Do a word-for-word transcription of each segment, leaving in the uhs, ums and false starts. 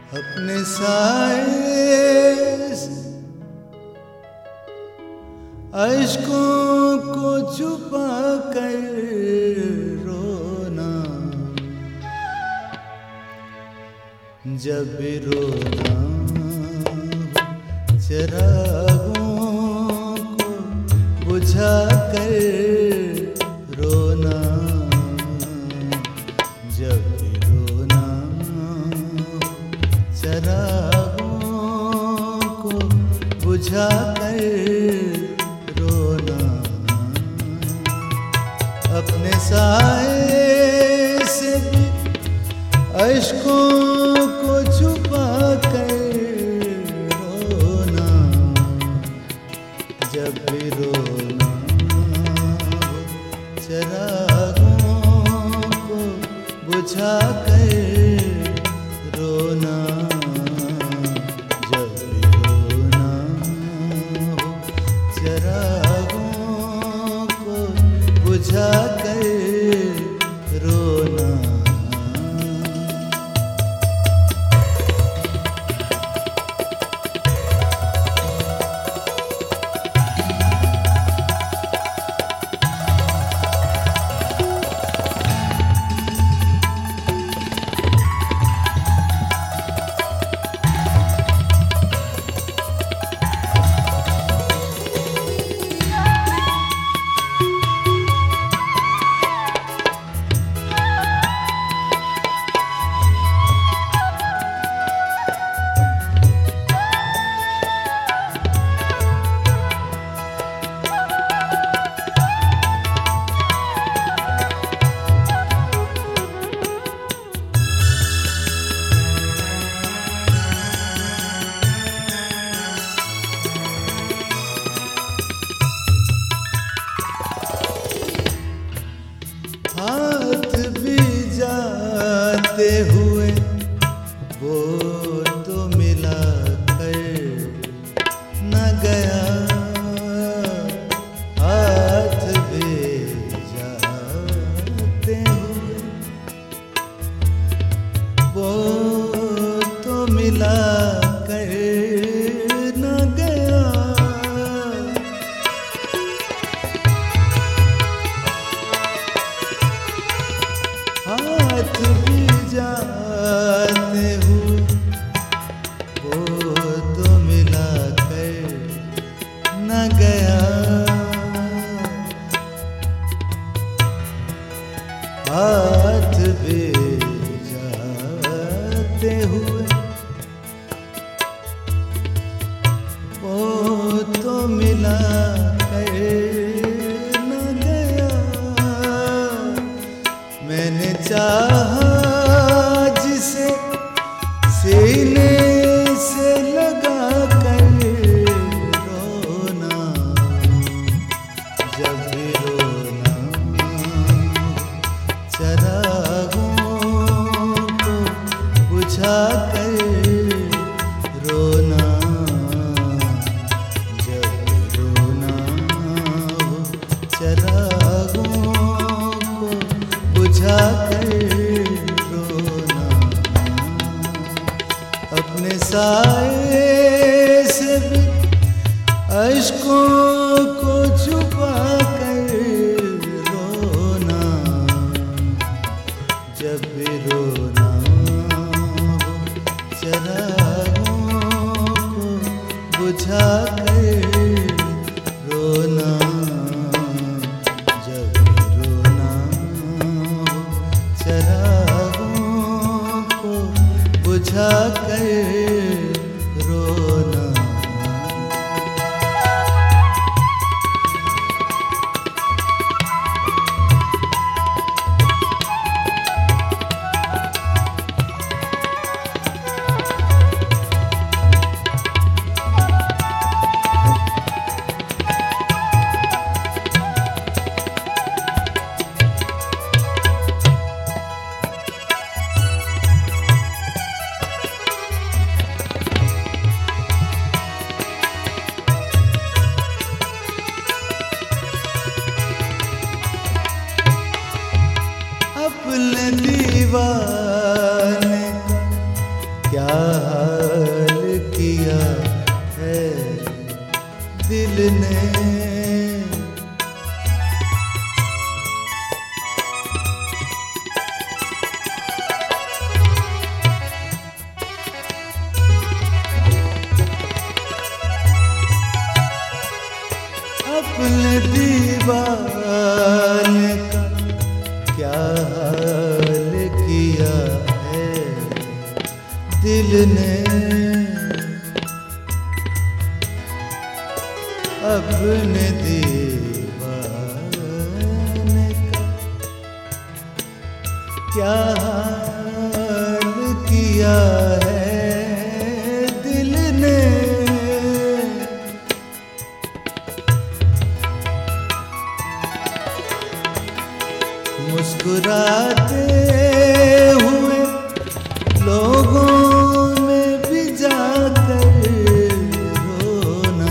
अपने साए से अश्कों को छुपा कर रोना, जब भी रोना चिरागों को बुझा कर रोना, जब भी रोना चिरागों को बुझा कर रोना, अपने साए से भी अश्कों को छुपा कर रोना, जब भी रोना चिरागों को बुझा कर रोना, जब भी रोना चिरागों को बुझा कर रोना। हाथ भी जाते हुए वो तो मिला कर न गया, हाथ भी जाते हुए वो तो मिला कर न गया, हाथ भी जाते हुए वो तो मिला कर न गया, हाथ भी जाते हुए वो तो मिला कर न गया, मैंने चाहा जिसे सीने से लगा कर रोना, जब भी रोना चिरागों को बुझा कर रोना, जब भी रोना चिरागों को बुझा कर रोना, अपने साए से भी अश्कों को छुपा कर रोना, जब भी रोना चिरागों को बुझा कर रोना, जब भी रोना चिरागों को बुझा कर रोना। क्या हाल किया है दिल ने। अपने दीवाने का क्या हाल किया है दिल ने। अपने दीवाने का क्या हाल किया है दिल ने। मुस्कुराते हुए लोगों में भी जाकर रोना,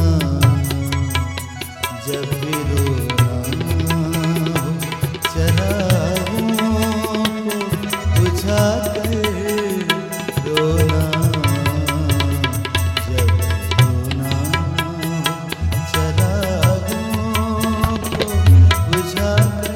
जब भी रोना हो चरागों को बुझाकर रोना, जब रोना हो चरागों को बुझाकर।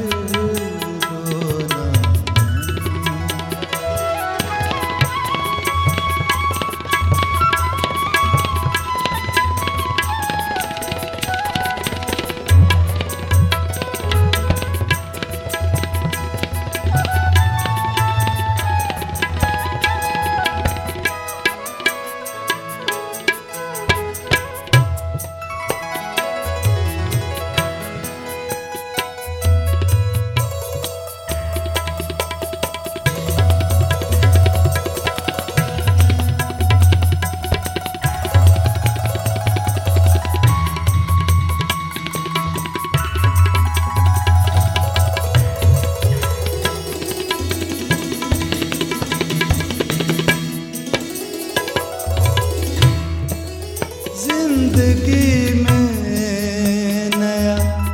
जिंदगी में नया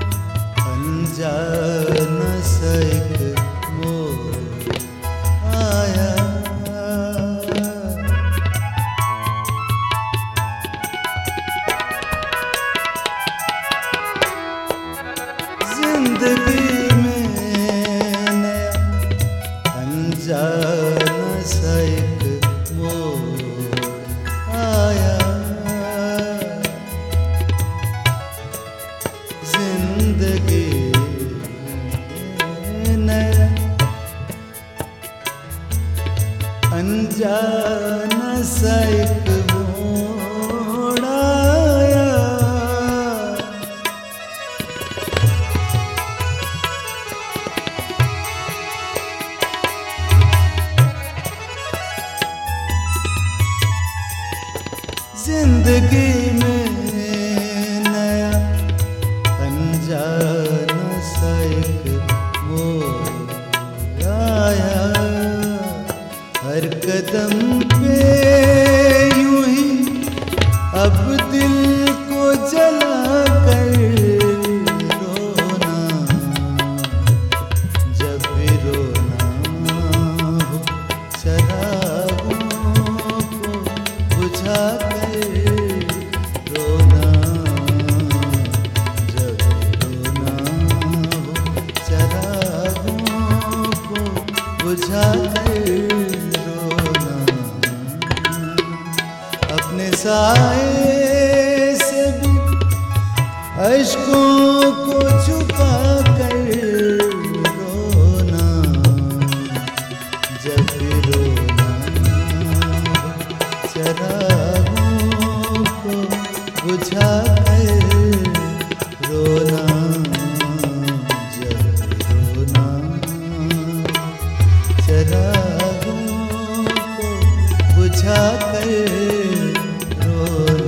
अनजाना सा एक मोड़ आया। जिंदगी में नया अनजाना सा एक मोड़ आया। जिंदगी में नया अनजाना सा एक मोड़ आया। जिंदगी में नया अनजाना सा एक मोड़ आया। हर कदम पे यूं ही अब दिल को जला कर रोना, जब भी रोना हो चरागों को बुझा कर रोना, जब रोना हो चरागों को बुझा कर रोना। अपने साए से भी अश्कों को छुपा कर रोना, जब भी रोना हो चरागों को बुझा कर रोना, जब रोना चरागों को बुझा कर रोना।